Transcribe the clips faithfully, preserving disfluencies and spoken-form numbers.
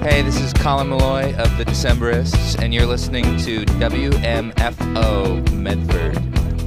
Hey, this is Colin Malloy of the Decemberists, and you're listening to W M F O Medford.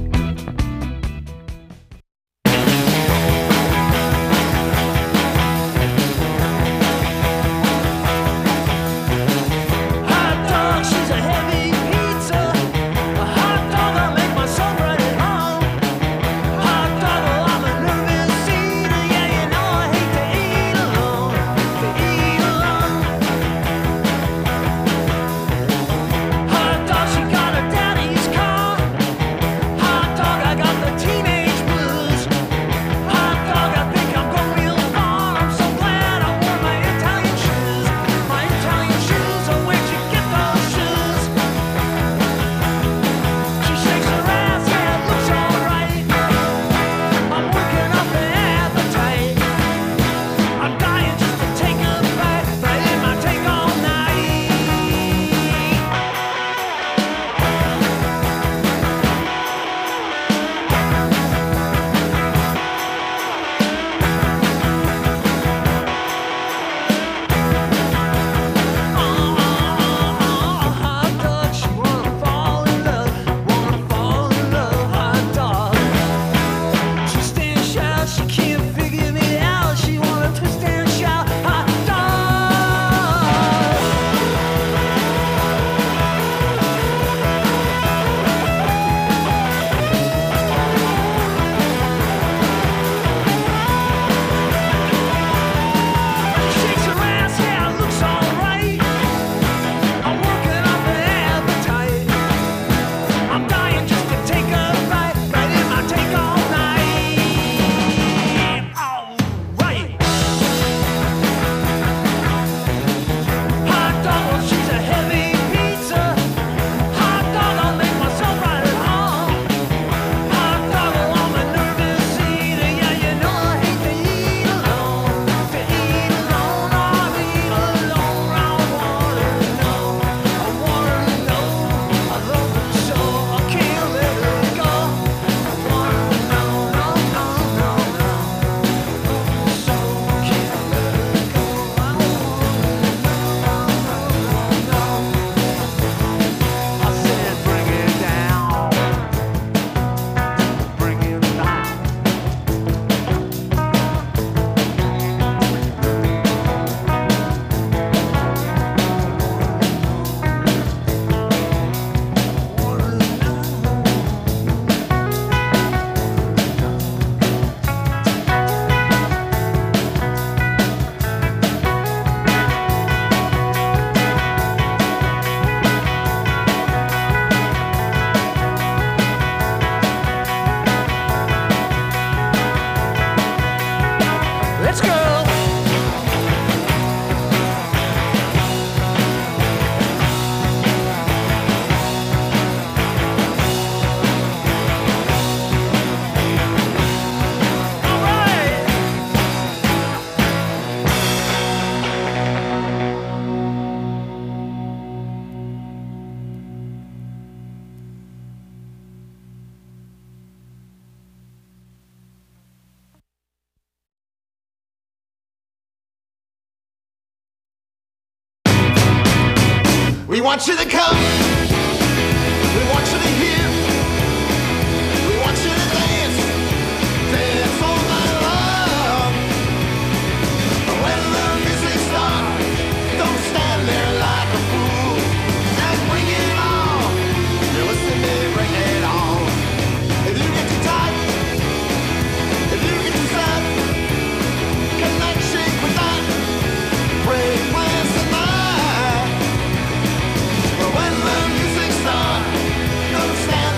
We want you to come. We want you to hear. We want you to dance. Dance all night long. When the music starts, don't stand there like a fool. And bring it on. You listen to me, bring it on. If you get too tight, if you get too sad, cannot shake with that. Break plans tonight. When the music starts, don't stand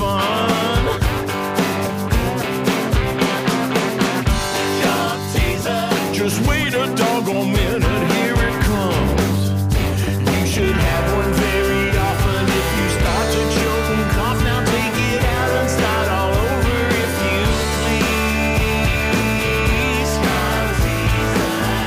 fun. Job teaser. Just wait a doggone minute, here it comes. You should have one very often if you start to choke and cough. Now take it out and start all over if you please. Job teaser.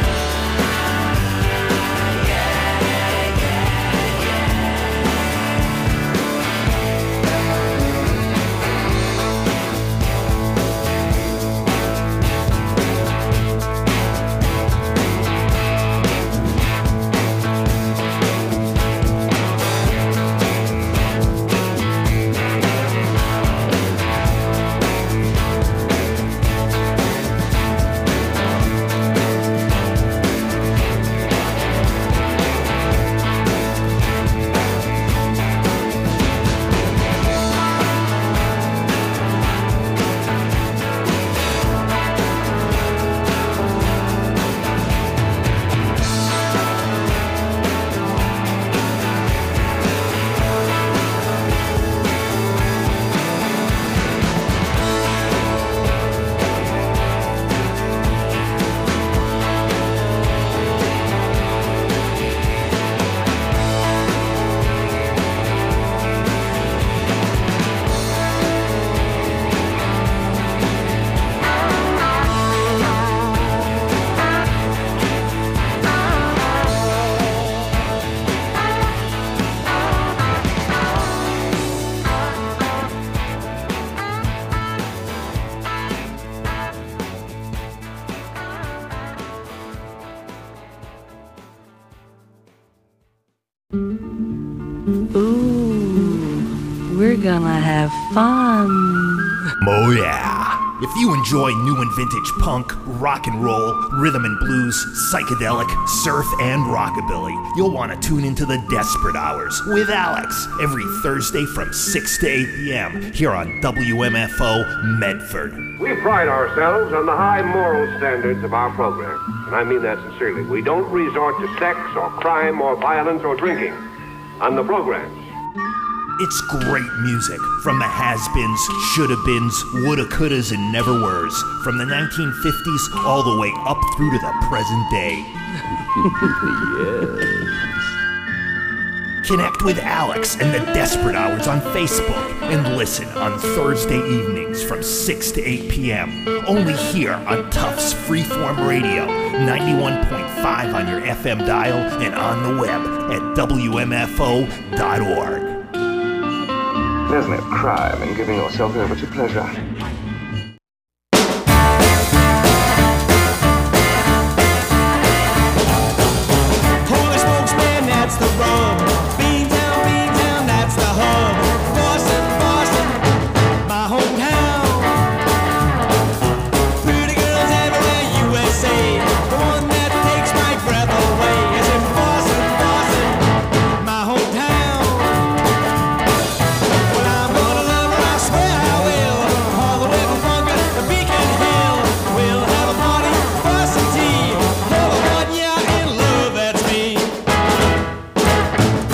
Ooh, we're gonna have fun. Oh yeah. If you enjoy new and vintage punk, rock and roll, rhythm and blues, psychedelic, surf, and rockabilly, you'll want to tune into the Desperate Hours with Alex every Thursday from six to eight p.m. here on W M F O Medford. We pride ourselves on the high moral standards of our program, and I mean that sincerely. We don't resort to sex or crime or violence or drinking on the programs. It's great music from the has-beens, shoulda-beens, woulda-couldas, and never-weres, from the nineteen fifties all the way up through to the present day. Yes. Connect with Alex and the Desperate Hours on Facebook and listen on Thursday evenings from six to eight p.m. only here on Tufts Freeform Radio, ninety-one point five on your F M dial and on the web at W M F O dot org. There's no crime in giving yourself over to pleasure. Holy smokes, man, that's the rub. Beantown, Beantown, that's the hub. Boston, Boston, my hometown. Pretty girls everywhere, U S A. The one that takes my breath away is in Boston, Boston, my hometown. Well, I'm gonna love her, I swear I will. All the way from Bunker to Beacon Hill. We'll have a party, for some tea. For the one, yeah, in love, that's me.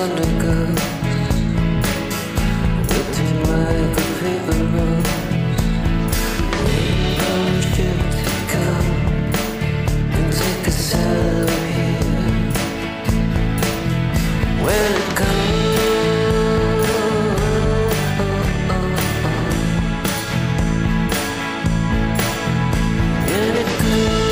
thunder goes, wilting like a paper rose, waiting for a ship to come and take us out of here. When it comes, when it comes.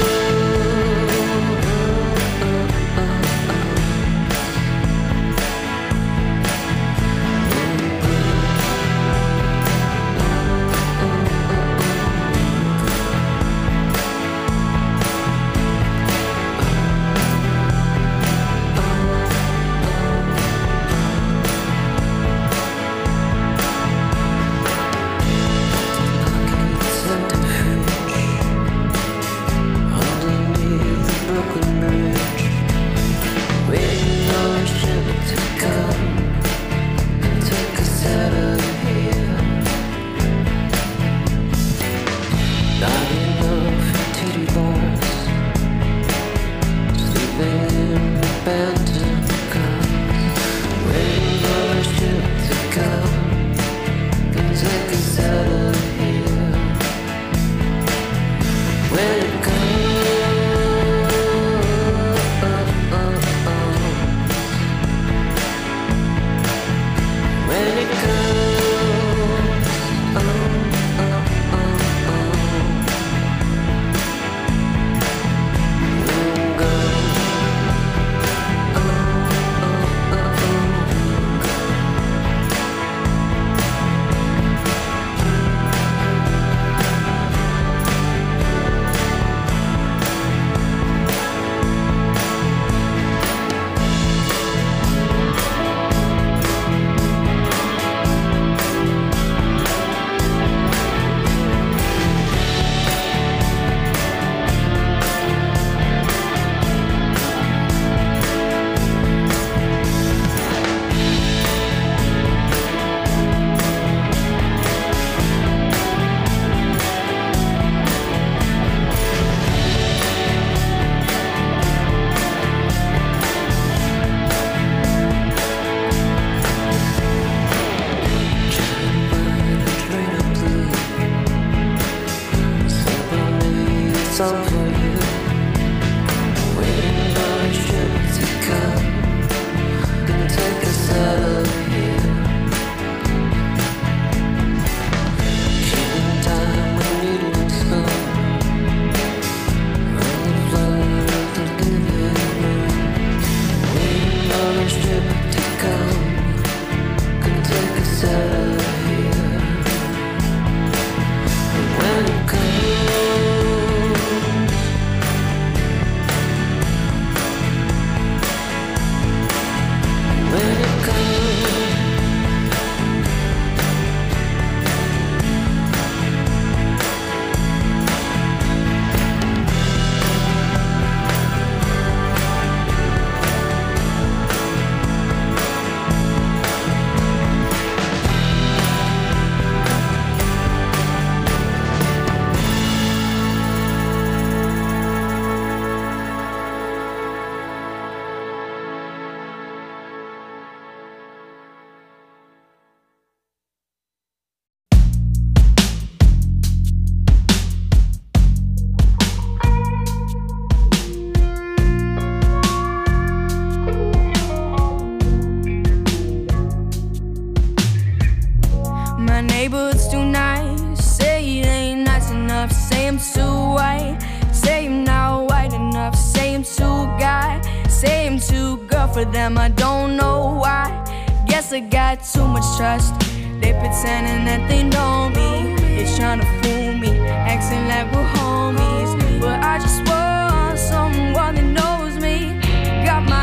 For them, I don't know why. Guess I got too much trust. They pretending that they know me. They're trying to fool me, acting like we're homies. But I just want someone that knows me. Got my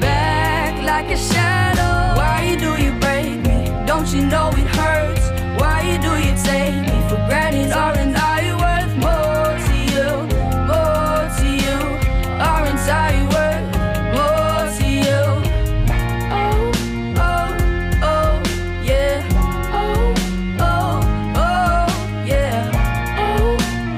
back like a shadow. Why do you break me? Don't you know it hurts? Why do you take me for granted? Aren't I worth more to you? More to you? Aren't I worth more to you? Oh, oh, oh, yeah. Oh, oh, oh, yeah. Oh,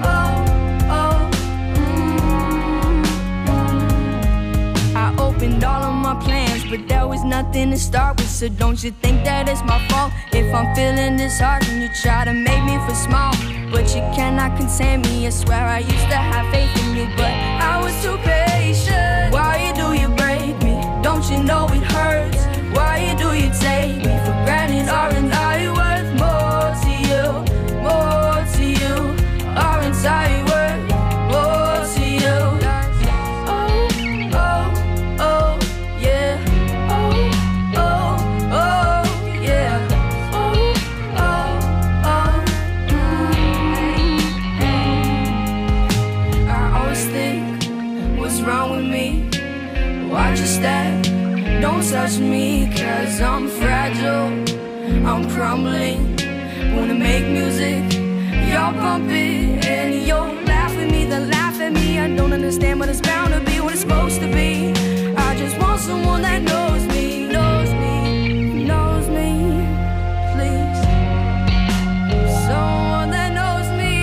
oh, oh, mm, mm. I opened all of my plans, but there was nothing to start with. So don't you think that it's my fault if I'm feeling disheartened? You try to make me feel small, but you cannot contain me. I swear I used to have faith in you, but I was too patient. Why do you break me? Don't you know it hurts? Why do you take me for granted? Aren't I worth more to you? More to you? Aren't I worth more to you? Oh, oh, oh, yeah. Oh, oh, oh, yeah. Oh, oh, oh, mm-hmm. I always think, what's wrong with me? Watch your step, don't touch me, cause I'm fragile, I'm crumbling. Wanna make music, you're bumping, and you'll laugh at me, then laugh at me. I don't understand, but it's bound to be what it's supposed to be. I just want someone that knows me, knows me, knows me, please. Someone that knows me.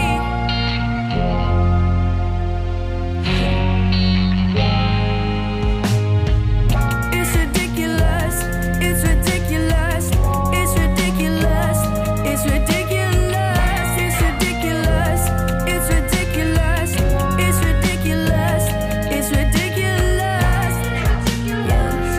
It's ridiculous, it's ridiculous, it's ridiculous, it's ridiculous, it's ridiculous, it's ridiculous, it's ridiculous, it's ridiculous. Yes.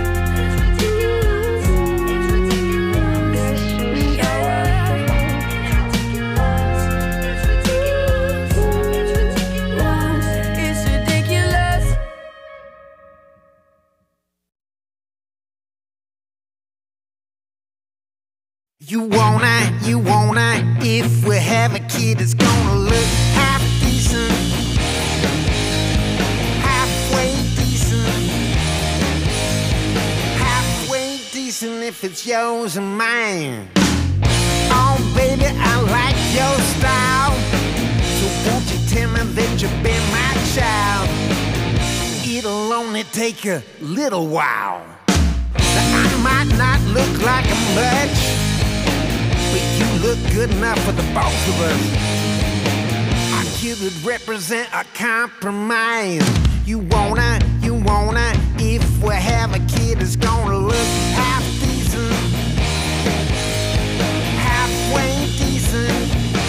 It's ridiculous. You wanna, you wanna, if we have a kid, it's gonna look half decent, halfway decent, halfway decent if it's yours and mine. Oh baby, I like your style, so won't you tell me that you've been my child? It'll only take a little while. Now, I might not look like a much, but you look good enough for the both of us. Our kid would represent a compromise. You wanna, you wanna, if we have a kid, it's gonna look half decent, halfway decent,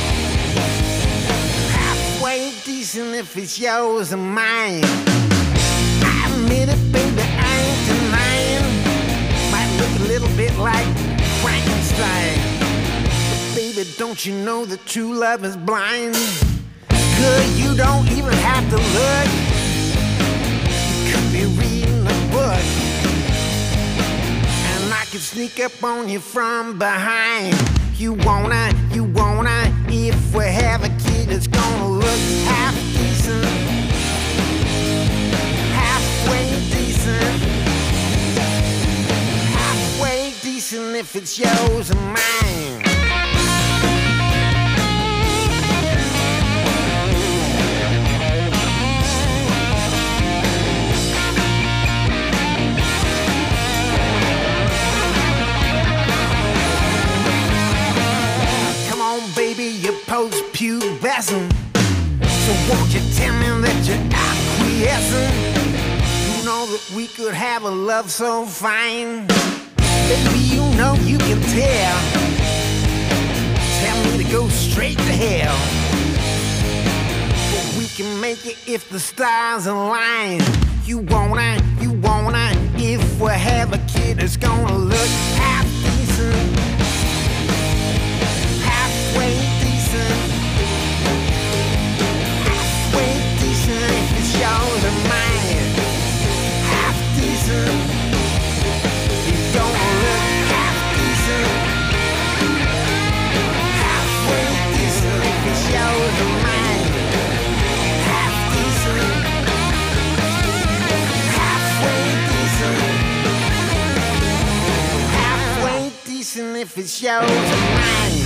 halfway decent if it's yours and mine. I admit it, baby, I ain't denying. Might look a little bit like Frankenstein. Baby, don't you know that true love is blind? Good, you don't even have to look. You could be reading a book, and I could sneak up on you from behind. You wanna, you wanna, if we have a kid, it's gonna look half decent, halfway decent, halfway decent if it's yours and mine. Baby, you're post-pubescent, so won't you tell me that you're acquiescent? You know that we could have a love so fine. Baby, you know you can tell. Tell me to go straight to hell, but we can make it if the stars align. You wanna, you wanna, if we have a kid, it's gonna look half decent, halfway decent, halfway decent if it's yours and mine. Half decent, it's gonna look half decent, halfway decent if it's yours and mine. Half decent, halfway decent, halfway decent if it's yours and mine.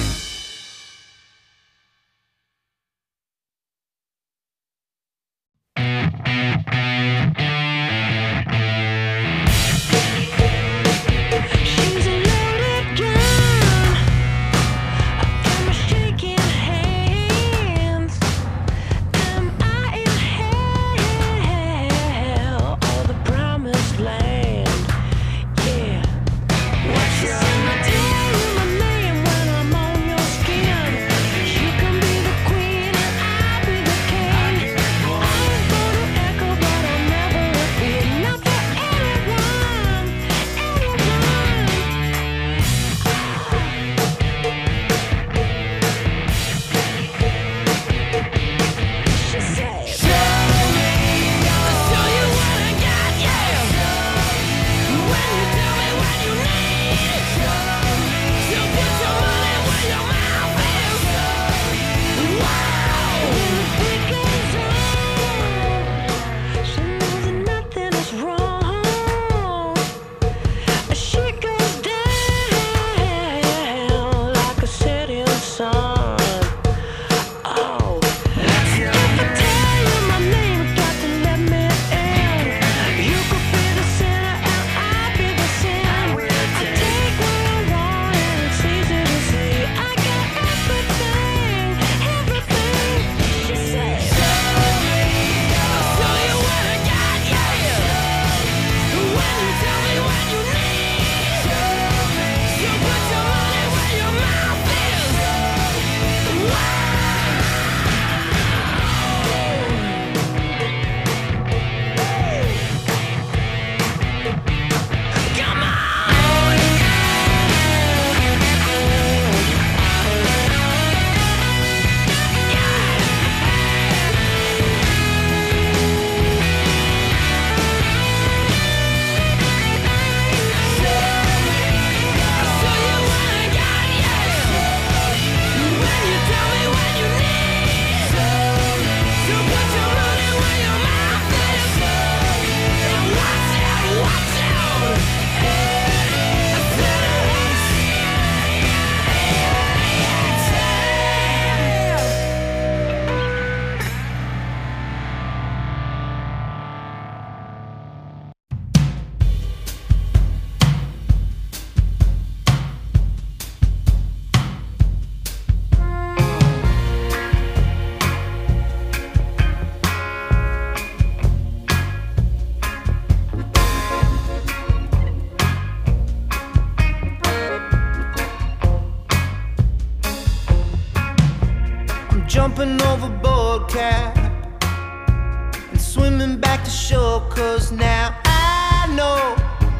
jumping overboard, Cap, and swimming back to shore, 'cause now I know,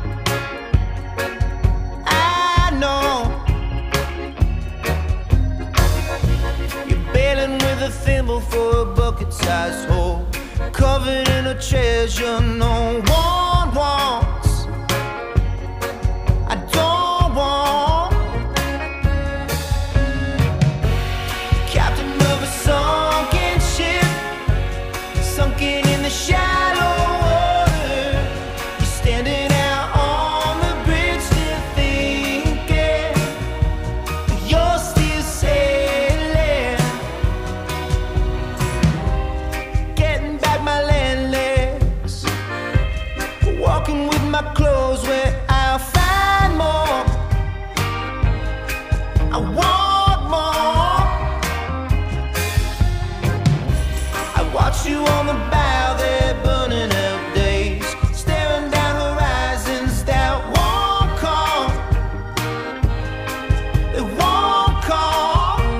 I know you're bailing with a thimble for a bucket-sized hole, covered in a treasure no one wants. I don't want. Captain of a sunken ship, sunken in the shallow water. You're standing out on the bridge, still thinking you're still sailing. Getting back my land legs, walking with my clothes where I'll find more. I want more. I watch you on the bow there, burning out days, staring down horizons that won't come. They won't come.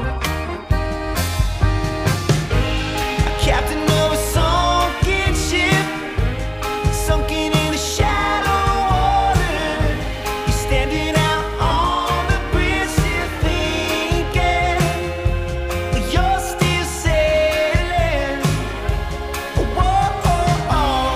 A captain of a sunken ship, sunken in the shallow water. You're standing out on the bridge, still thinking you're still sailing. Whoa, oh, oh.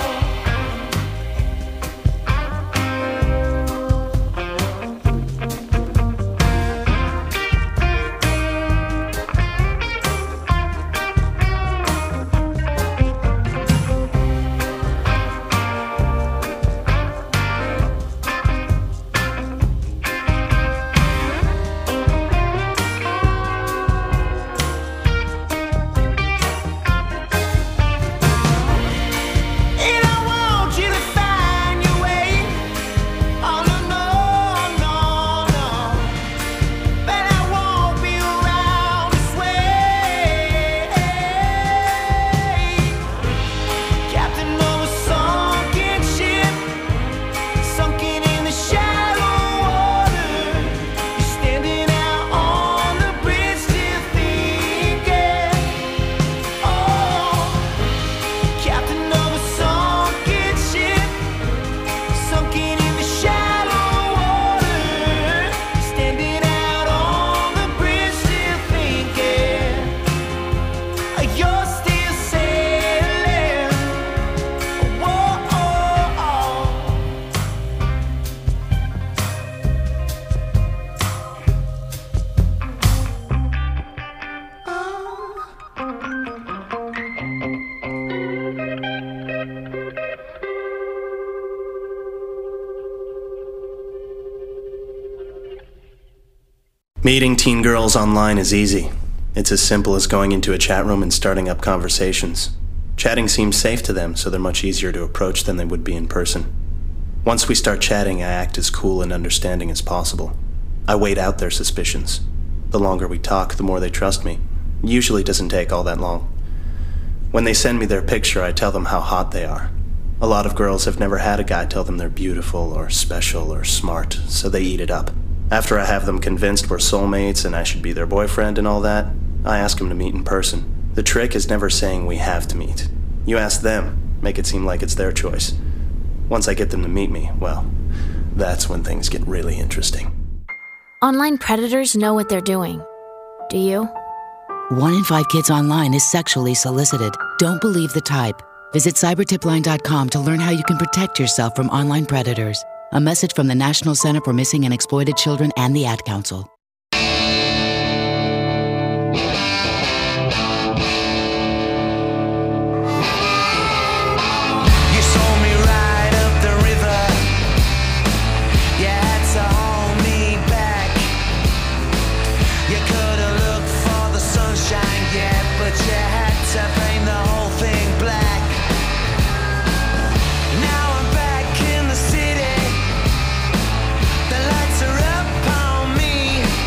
And I want you to find your way. Oh no, no, no, no. But I won't be around this way. Captain of a sunken ship, sunken in the shallow water. You're standing out on the bridge, still thinking, oh. Captain of a sunken ship, sunken in the shallow water. Standing out on the bridge, still thinking you're still sailing. Whoa, oh, oh. Meeting teen girls online is easy. It's as simple as going into a chat room and starting up conversations. Chatting seems safe to them, so they're much easier to approach than they would be in person. Once we start chatting, I act as cool and understanding as possible. I wait out their suspicions. The longer we talk, the more they trust me. It usually doesn't take all that long. When they send me their picture, I tell them how hot they are. A lot of girls have never had a guy tell them they're beautiful or special or smart, so they eat it up. After I have them convinced we're soulmates and I should be their boyfriend and all that, I ask them to meet in person. The trick is never saying we have to meet. You ask them, make it seem like it's their choice. Once I get them to meet me, well, that's when things get really interesting. Online predators know what they're doing. Do you? One in five kids online is sexually solicited. Don't believe the type. Visit cyber tip line dot com to learn how you can protect yourself from online predators. A message from the National Center for Missing and Exploited Children and the Ad Council. You saw me ride up the river. You had to hold me back. You couldn't look for the sunshine yet, but you had to paint the whole thing black. Now I'm back in the city. The lights are up on me.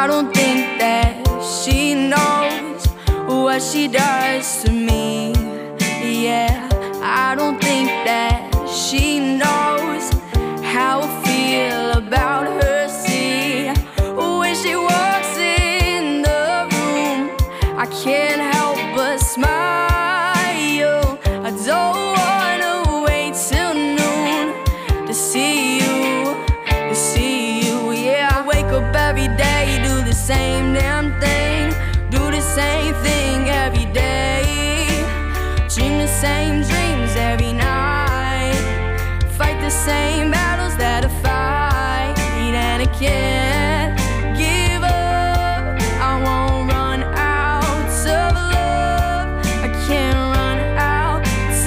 I don't think that she knows what she does to me. Yeah, I don't think that she knows how I feel about her. See, when she walks in the room, I can't help but smile. I don't wanna wait till noon to see you, to see you. Yeah, I wake up every day, do the same damn thing, do the same thing every day, dream the same dreams every night, fight the same battles that I fight, and I can't give up. I won't run out of love. I can't run out of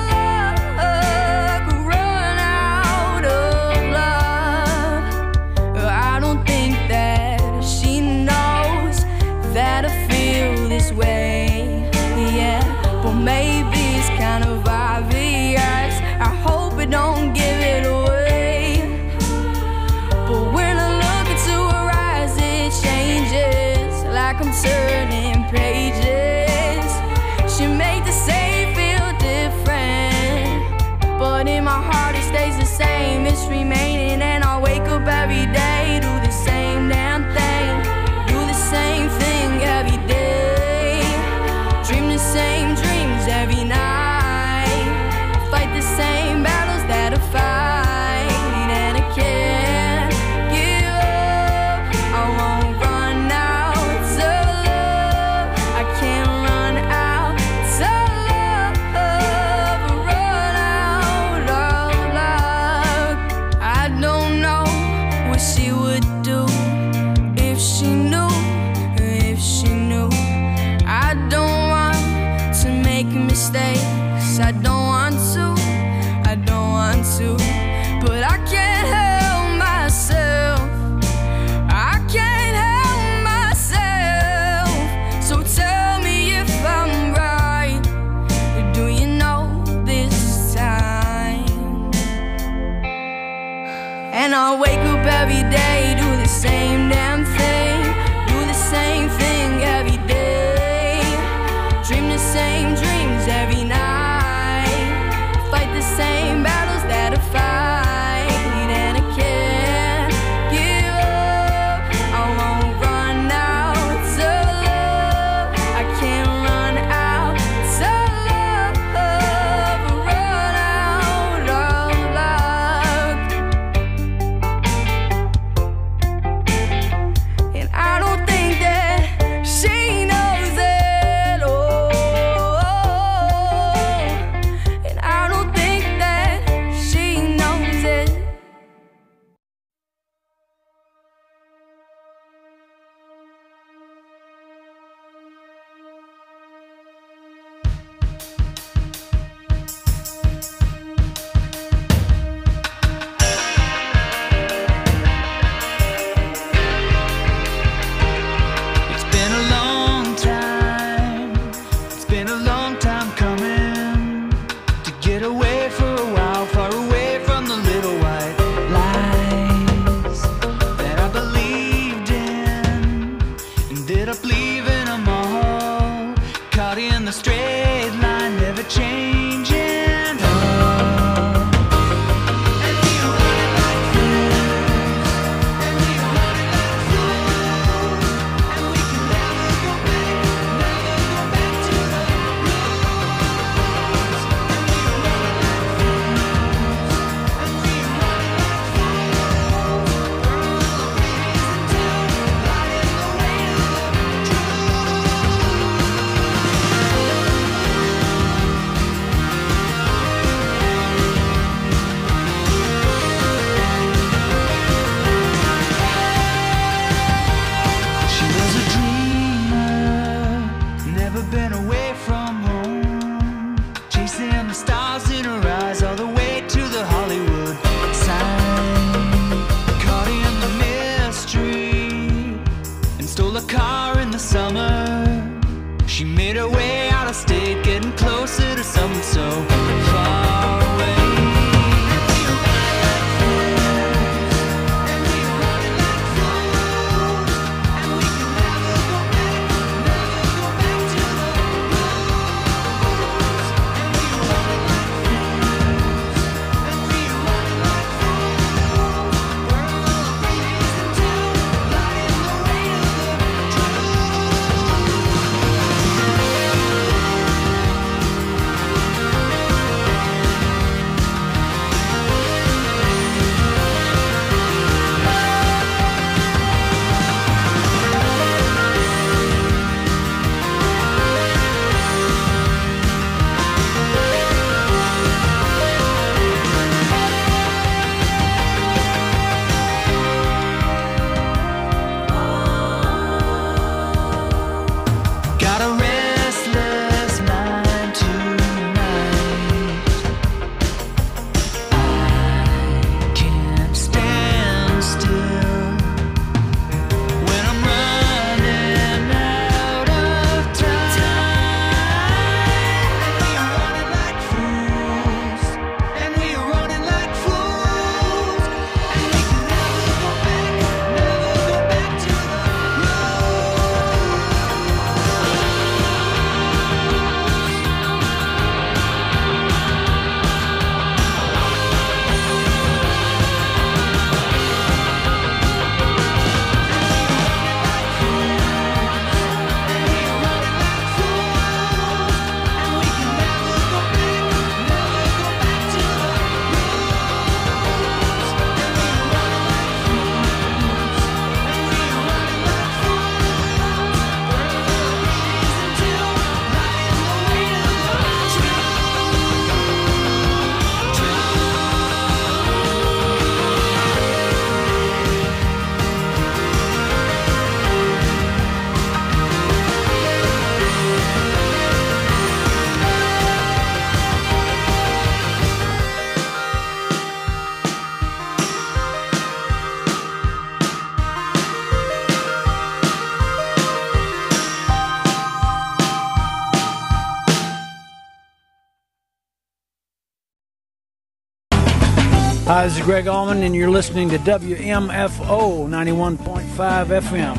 love. Run out of love. I don't think that she knows that I feel this way. Yeah, but maybe it's kind of obvious. I hope it don't give it away. But when I look into her eyes, it changes, like I'm turning pages. She made the same feel different, but in my heart it stays the same. It's remaining, and I wake up every day, do the same damn thing, do the same thing every day, dream the same dreams every night, fight the same battles that I fight, and I can't give up. I won't run out of love. I can't run out of love. Run out of love. I don't know what she would do if she knew, if she knew. I don't want to make mistakes. I don't want to, I don't want to, but I can't help myself. I can't help myself. So tell me if I'm right. Do you know this time? And I wake up every day, do the same damn thing, do the same thing every day, dream the same dreams every night, fight the same battles that I fight, and I can't give up. I won't run out of love. I can't run out of love. Run out of love. And Hi, this is Greg Allman, and you're listening to W M F O ninety-one point five F M.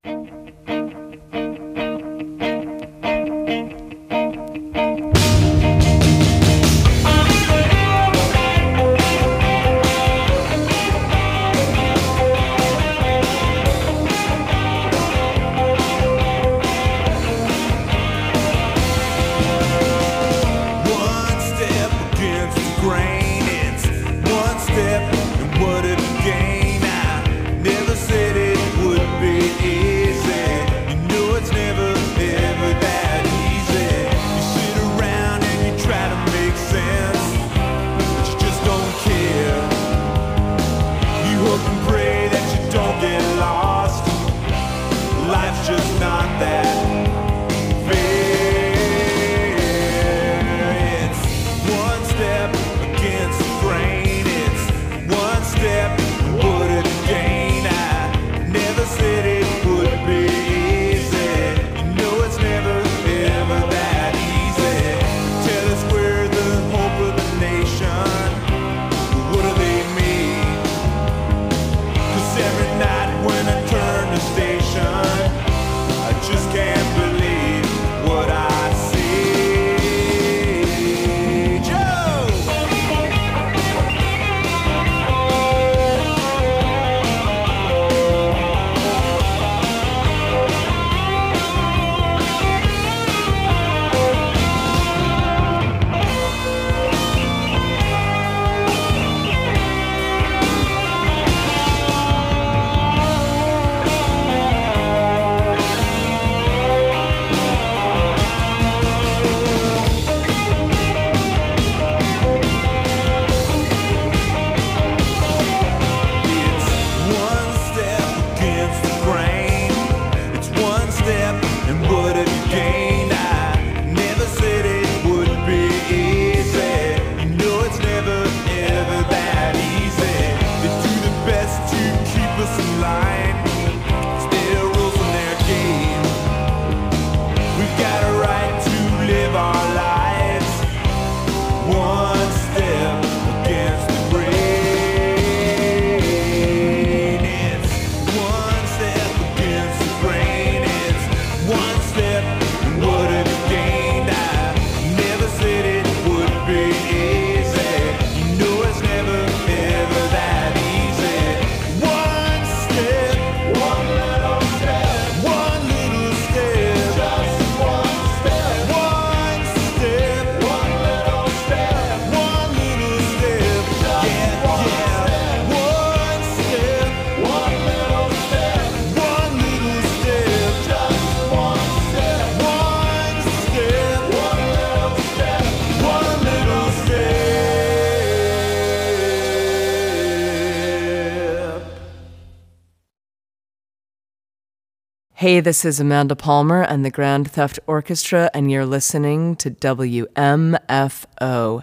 Hey, this is Amanda Palmer and the Grand Theft Orchestra, and you're listening to W M F O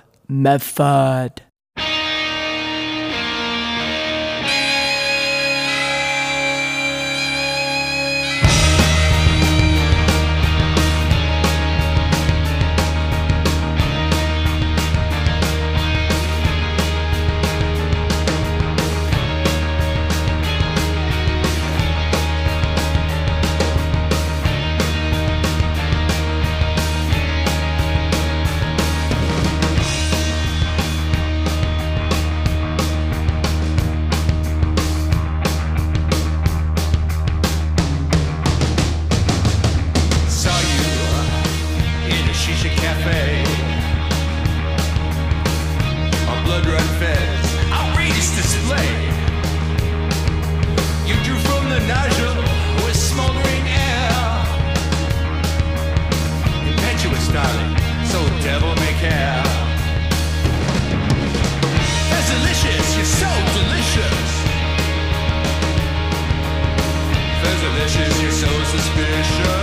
Medford. Delicious, you're so suspicious.